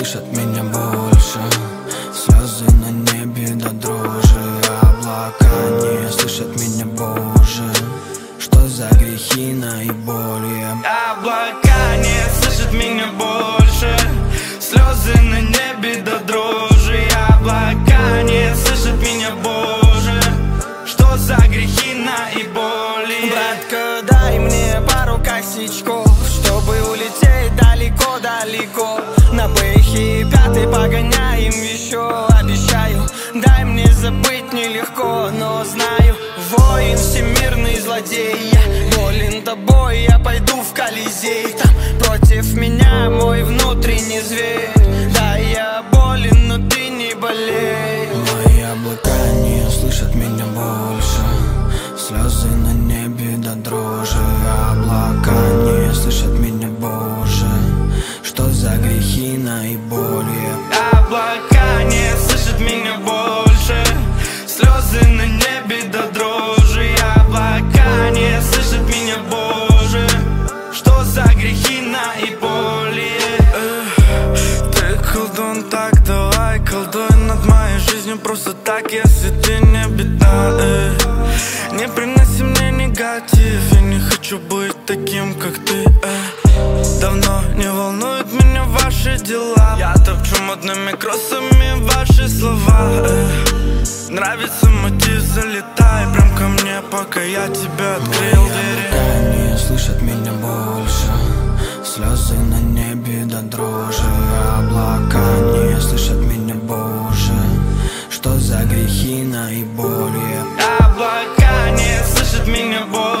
слышат меня больше. Слезы на небе до дрожи. Облака не слышат меня, Боже. Что за грехи наиболее? Облака не слышат меня больше. Слезы на небе до дрожи. Облака не слышат меня, Боже. Что за грехи наиболее? Братка, дай мне пару косячков, чтобы улететь далеко-далеко. На бэхе пятый погоняем еще. Обещаю, дай мне забыть нелегко, но знаю, воин, всемирный злодей. Я болен тобой, я пойду в Колизей. Там против меня мой внутренний зверь. Да, я болен, но ты не болей. Мои облака не слышат меня больше. Слезы на небе до дрожи. Облака не слышат меня, Боже. Что за грехи наиболее? Облака не слышат меня больше. Слезы на небе до дрожи. Облака не слышат меня, Боже. Что за грехи наиболее? Ты колдун, так давай колдуй над моей жизнью просто так, если ты не беда. Не приноси мне негатив, я не хочу быть таким, как ты. Давно не волнуют меня ваши дела. Я топчу модными кроссами ваши слова. Нравится мотив, залетай прям ко мне, пока я тебя открыл двери. Облака не слышат меня больше. Слезы на небе до дрожи. Облака не слышат меня, Боже. Что за грехи наиболее? Облака не слышат меня больше.